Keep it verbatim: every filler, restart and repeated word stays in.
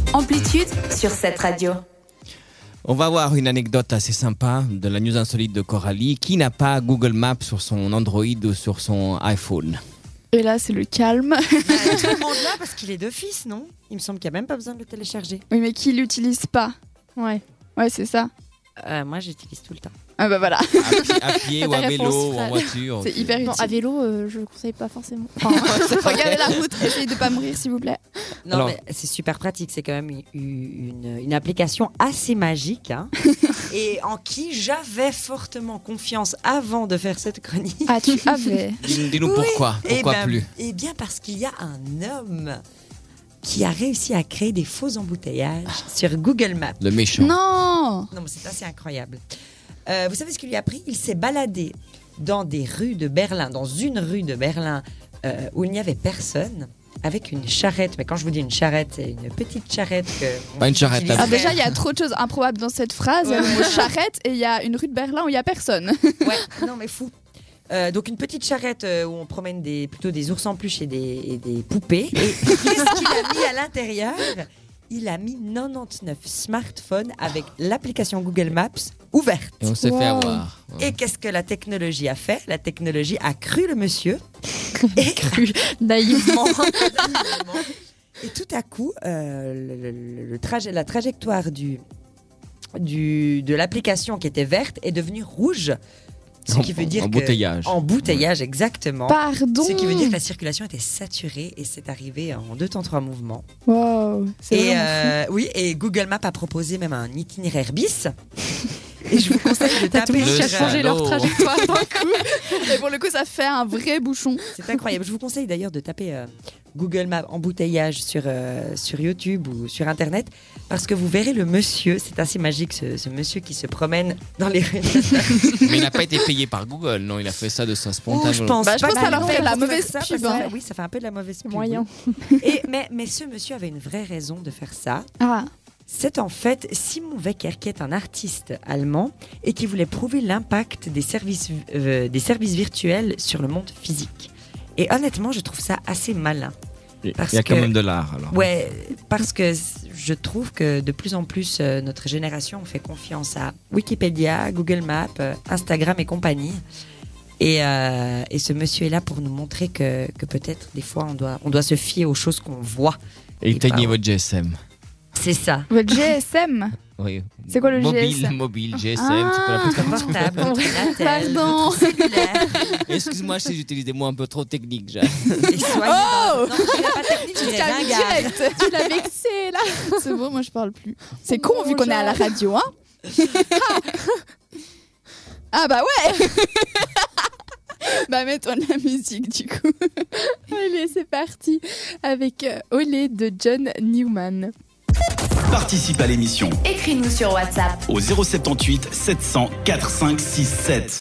Amplitude sur cette radio. On va voir une anecdote assez sympa de la news insolite de Coralie. Qui n'a pas Google Maps sur son Android ou sur son iPhone? Et là, c'est le calme. Bah, tout le monde là parce qu'il est d'office, non? Il me semble qu'il n'y a même pas besoin de le télécharger. Oui, mais qui l'utilise pas? Ouais. Ouais, c'est ça. Euh, moi, j'utilise tout le temps. Ah bah voilà. À pied, à pied ou à Ta vélo réponse, ou en frère. voiture. C'est hyper Bon, utile. à vélo, euh, je ne conseille pas forcément. Enfin, Regardez la route, essayez de pas mourir s'il vous plaît. Non, Alors- mais c'est super pratique. C'est quand même une, une, une application assez magique hein, et en qui j'avais fortement confiance avant de faire cette chronique. Ah, tu avais. Dis-nous, dis-nous Oui. pourquoi. Eh Pourquoi ben, plus? Eh bien, parce qu'il y a un homme qui a réussi à créer des faux embouteillages sur Google Maps. Le méchant. Non. Non, mais c'est assez incroyable. Euh, vous savez ce qu'il lui a pris? Il s'est baladé dans des rues de Berlin, dans une rue de Berlin euh, où il n'y avait personne, avec une charrette. Mais quand je vous dis une charrette, c'est une petite charrette que. Pas une charrette, utilise- là. Ah, déjà, il y a trop de choses improbables dans cette phrase. Il y a le mot charrette et il y a une rue de Berlin où il y a personne. Ouais, non mais fou. Euh, donc une petite charrette euh, où on promène des, plutôt des ours en peluche et des, et des poupées. Et qu'est-ce qu'il a mis à l'intérieur? Il a mis quatre-vingt-dix-neuf smartphones avec l'application Google Maps ouverte. Et on s'est Wow. fait avoir. Et qu'est-ce que la technologie a fait? La technologie a cru le monsieur. Et cru naïvement. Et tout à coup, euh, le, le- le trajet, la trajectoire du, du, de l'application qui était verte est devenue rouge. Ce qui veut dire que... Embouteillage. Embouteillage, exactement. Pardon. Ce qui veut dire que la circulation était saturée et c'est arrivé en deux temps trois mouvements. Wow. C'est Et vraiment euh, oui, et Google Maps a proposé même un itinéraire bis. Et je vous conseille de taper Le Qui a sur, changé leur salaud. trajectoire d'un coup. fou. Et pour le coup, ça fait un vrai bouchon. C'est incroyable. Je vous conseille d'ailleurs de taper euh, Google Maps embouteillage sur, euh, sur YouTube ou sur Internet parce que vous verrez le monsieur, c'est assez magique ce, ce monsieur qui se promène dans les rues. Mais il n'a pas été payé par Google, non? Il a fait ça de sa Ouh, spontanée. je pense Bah, je pas pense que que ça leur non, fait la pour mauvaise faire ça, pub, parce que hein. ça- Oui, ça fait un peu de la mauvaise pub. Moyen. oui. Et, mais, mais ce monsieur avait une vraie raison de faire ça. Ah. C'est en fait Simon Wecker qui est un artiste allemand et qui voulait prouver l'impact des services, euh, des services virtuels sur le monde physique. Et honnêtement, je trouve ça assez malin. Il Parce y a quand que- même de l'art alors. Ouais, parce que je trouve que de plus en plus, euh, notre génération fait confiance à Wikipédia, Google Maps, euh, Instagram et compagnie. Et, euh, et ce monsieur est là pour nous montrer que, que peut-être des fois on doit, on doit se fier aux choses qu'on voit. Et Et éteignez bah, votre G S M. C'est ça. Votre G S M. Oui. C'est quoi le mobile, G S M? Mobile, G S M, Ah. tu peux l'appeler comme tu veux. Portable, ordinateur, Pardon. cellulaire. Excuse-moi si j'utilise des mots un peu trop techniques, Jacques. Et soyez Oh dans- Non, je dirais pas technique, je dirais Calme ringard. direct. Tu l'as vexé là. C'est bon, moi je parle plus. C'est con vu qu'on est à la radio, hein. Ah bah ouais. Bah mets-toi de la musique du coup. Allez, c'est parti avec euh, Olé de John Newman. Participe à l'émission Écris-nous sur WhatsApp. au zéro sept huit sept cents quatre cinq six sept.